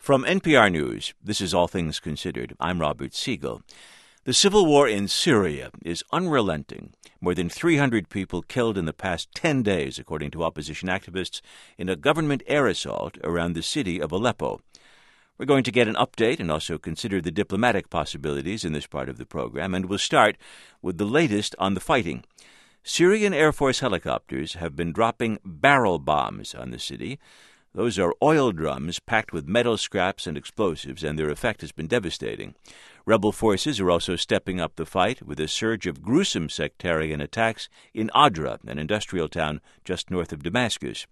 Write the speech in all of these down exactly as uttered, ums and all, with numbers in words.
From N P R News, this is All Things Considered. I'm Robert Siegel. The civil war in Syria is unrelenting. More than three hundred people killed in the past ten days, according to opposition activists, in a government air assault around the city of Aleppo. We're going to get an update and also consider the diplomatic possibilities in this part of the program, and we'll start with the latest on the fighting. Syrian Air Force helicopters have been dropping barrel bombs on the city. Those are oil drums packed with metal scraps and explosives, and their effect has been devastating. Rebel forces are also stepping up the fight with a surge of gruesome sectarian attacks in Adra, an industrial town just north of Damascus.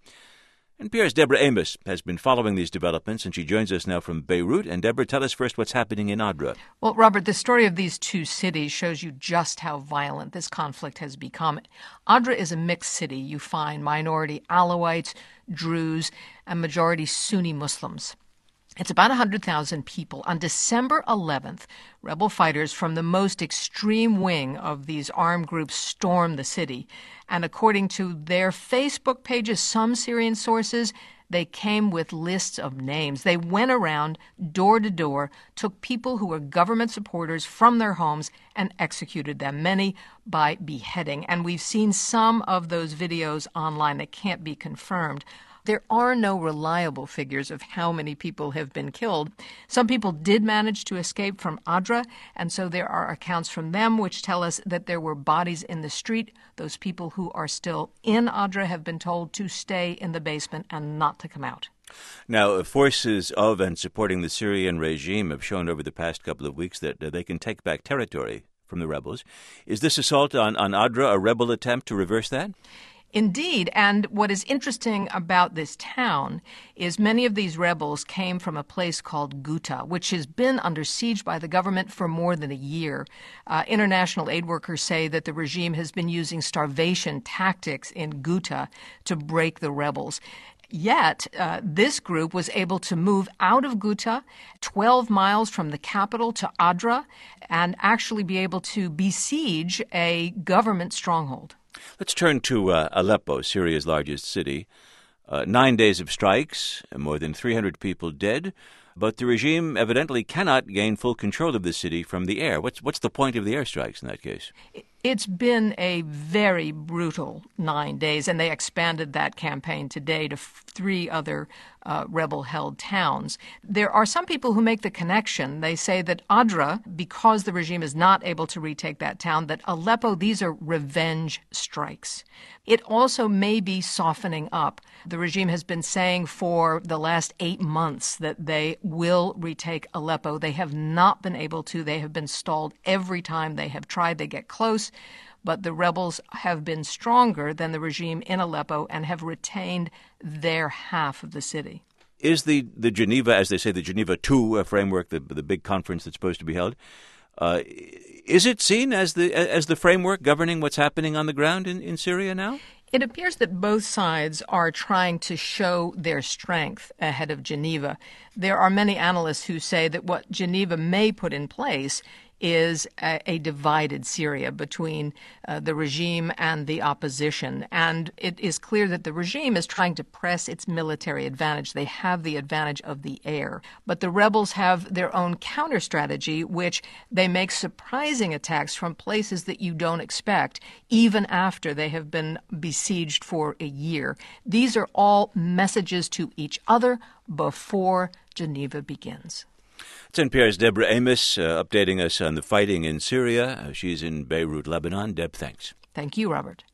N P R's Deborah Amos has been following these developments, and she joins us now from Beirut. And Deborah, tell us first what's happening in Adra. Well, Robert, the story of these two cities shows you just how violent this conflict has become. Adra is a mixed city. You find minority Alawites, Druze, and majority Sunni Muslims. It's about one hundred thousand people. On December eleventh, rebel fighters from the most extreme wing of these armed groups stormed the city. And according to their Facebook pages, some Syrian sources, they came with lists of names. They went around door to door, took people who were government supporters from their homes and executed them, many by beheading. And we've seen some of those videos online that can't be confirmed. There are no reliable figures of how many people have been killed. Some people did manage to escape from Adra, and so there are accounts from them which tell us that there were bodies in the street. Those people who are still in Adra have been told to stay in the basement and not to come out. Now, forces of and supporting the Syrian regime have shown over the past couple of weeks that uh, they can take back territory from the rebels. Is this assault on, on Adra a rebel attempt to reverse that? Indeed, and what is interesting about this town is many of these rebels came from a place called Ghouta, which has been under siege by the government for more than a year. Uh, international aid workers say that the regime has been using starvation tactics in Ghouta to break the rebels. Yet, uh, this group was able to move out of Ghouta, twelve miles from the capital to Adra, and actually be able to besiege a government stronghold. Let's turn to uh, Aleppo, Syria's largest city. Uh, nine days of strikes, more than three hundred people dead, but the regime evidently cannot gain full control of the city from the air. What's what's the point of the airstrikes in that case? It's been a very brutal nine days, and they expanded that campaign today to f- three other uh, rebel-held towns. There are some people who make the connection. They say that Adra, because the regime is not able to retake that town, that Aleppo, these are revenge strikes. It also may be softening up. The regime has been saying for the last eight months that they will retake Aleppo. They have not been able to. They have been stalled every time they have tried. They get close. But the rebels have been stronger than the regime in Aleppo and have retained their half of the city. Is the, the Geneva, as they say, the Geneva two uh, framework, the the big conference that's supposed to be held, uh, is it seen as the as the framework governing what's happening on the ground in, in Syria now? It appears that both sides are trying to show their strength ahead of Geneva. There are many analysts who say that what Geneva may put in place is a, a divided Syria between uh, the regime and the opposition. And it is clear that the regime is trying to press its military advantage. They have the advantage of the air. But the rebels have their own counter strategy, which they make surprising attacks from places that you don't expect, even after they have been besieged for a year. These are all messages to each other before Geneva begins. It's N P R's Deborah Amos uh, updating us on the fighting in Syria. Uh, she's in Beirut, Lebanon. Deb, thanks. Thank you, Robert.